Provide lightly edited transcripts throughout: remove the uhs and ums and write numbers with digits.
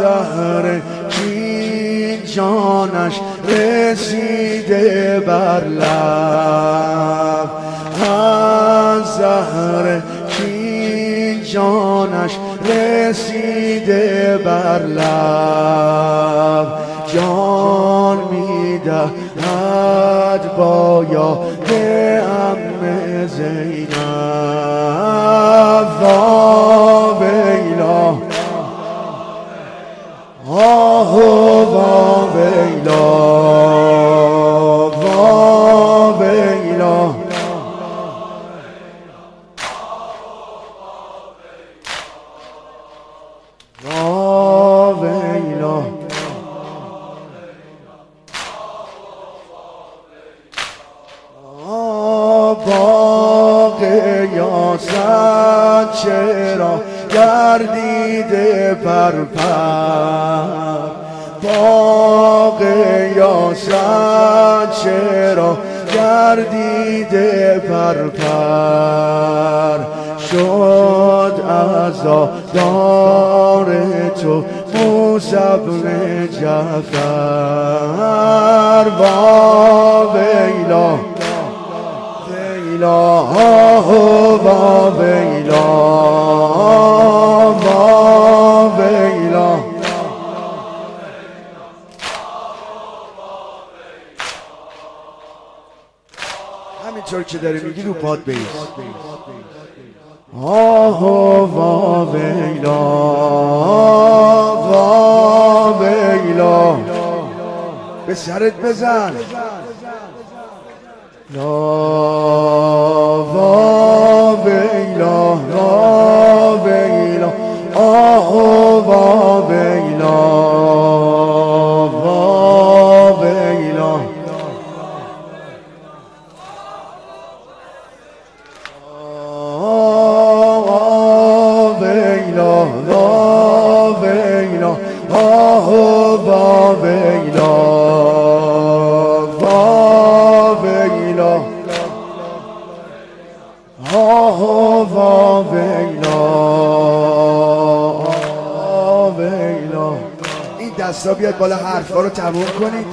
زهر کی جانش رسیده بر لب، از زهر کی جانش رسیده بر لب، جان میدهد با یاد عم زینب. واویلا آه واویلا واویلا واویلا باغ یاسد چرا گردیده پرپر، باغ یاسد چرا گردیده پرپر، شد عزادار تو موسی بن جعفر. واویلا ویلا واویلا واویلا همینطور که داری میگی رو پاد بیست. آه واویلا واویلا به سرت بزن. لا واویلا واویلا آه واویلا واویلا واویلا واویلا آه واویلا آه واویلا واویلا. این دستا بیاد بالا، حرفا رو تموم کنید.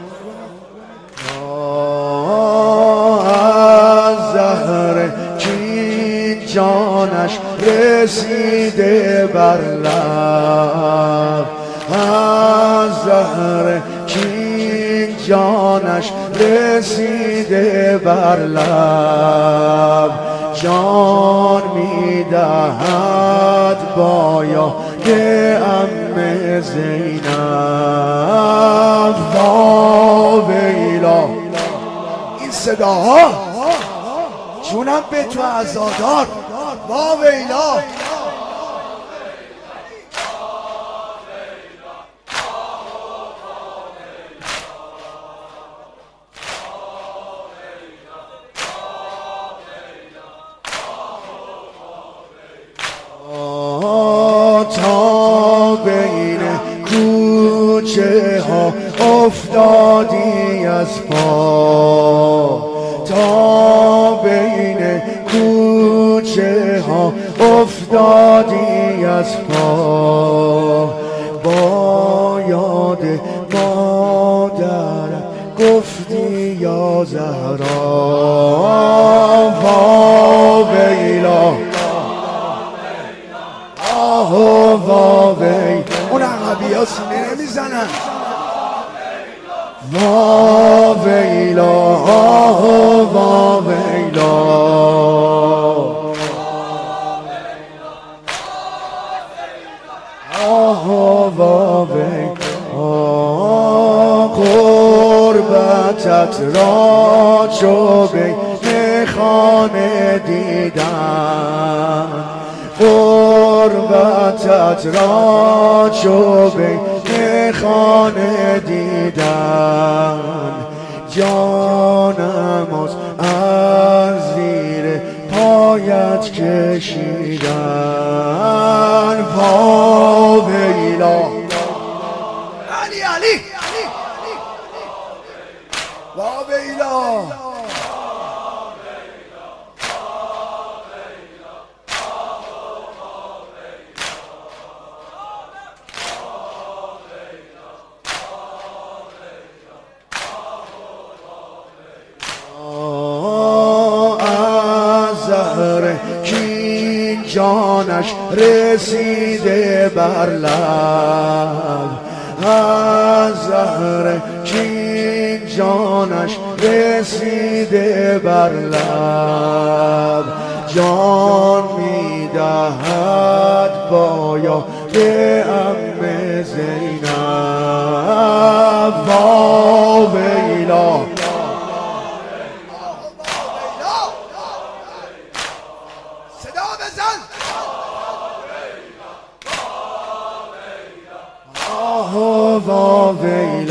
از زهر کی جانش رسیده بر لب، از زهر کی جانش رسیده بر لب، جان میدهد با یاد عم زینب. واویلا این صداها جونم به تو عزادار. واویلا تا بین کوچه ها افتادی از پا، تا بین کوچه ها افتادی از پا، با یاد مادرت گفتی یا زهرا. واویلا آه واویلا. اون عقبی ها سینه نمیزنن. واویلا آه واویلا آه واویلا. قربتت را چو بین خانه دیدن، قربتت را چو بین خانه دیدن، جانم از زیر پایت کشیدن. واویلا علی علی واویلا این جانش رسیده بر لب از زهر کین جانش رسیده بر لب جان میدهد با یاد ام زینب واویلا صدا بزن واویلا